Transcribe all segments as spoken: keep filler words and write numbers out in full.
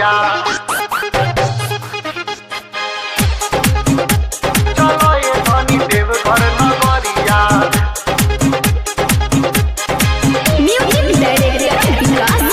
नगरिया चलो ये धनी देवघर नगरिया म्यूजिक डायरेक्टर विकास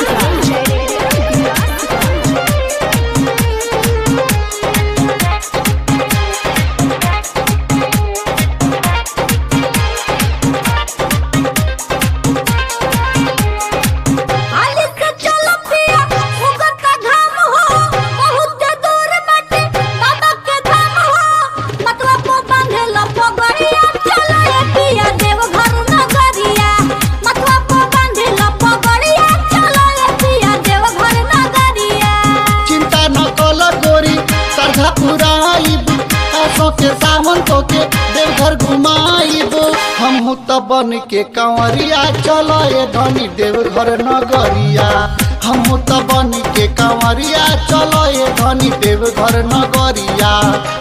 के सावन तो के देवघर घुमाइब हम तो बन के कंवरिया चलो ये धनी देवघर नगरिया हम तो बन के कंवरिया चलो ये धनी देवघर नगरिया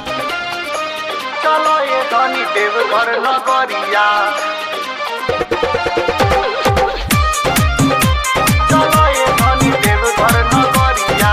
चलो ये धनी देवघर नगरिया चलो ये धनी देवघर नगरिया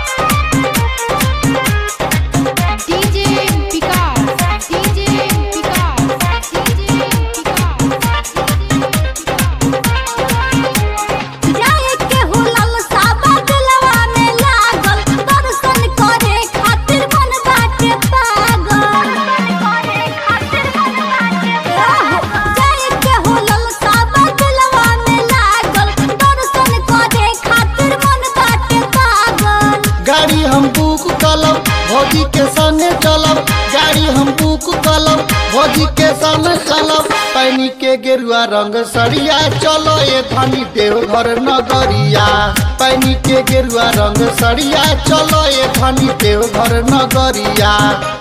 गाड़ी हम बुक कलब भौजी के संगे चलब गाड़ी हम बुक कलब भौजी के संगे चलब पैनी के गेरुआ रंग सड़िया चलो ये धनी देवघर नगरिया पैनी के गेरुआ रंग सड़िया चलो ये धनी देवघर नगरिया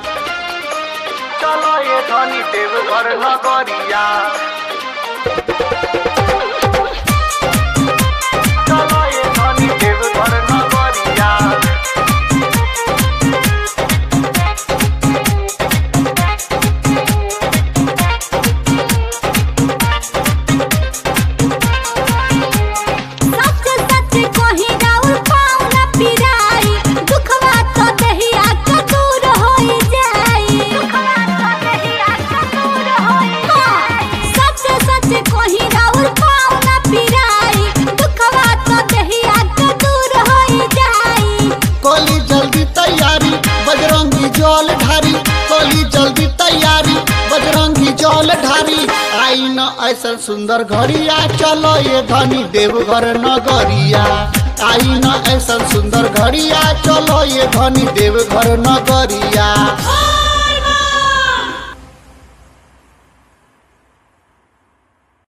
चलो ये धनी देवघर नगरिया चलो ये धनी देवघर नगरिया जल ढारी कोली जल्दी तैयारी बजरंगी जल ढारी आई न ऐसा सुंदर घड़िया चलो ये धनी देवघर नगरिया आई न ऐसा सुंदर घड़िया चलो ये धनी देवघर नगरिया।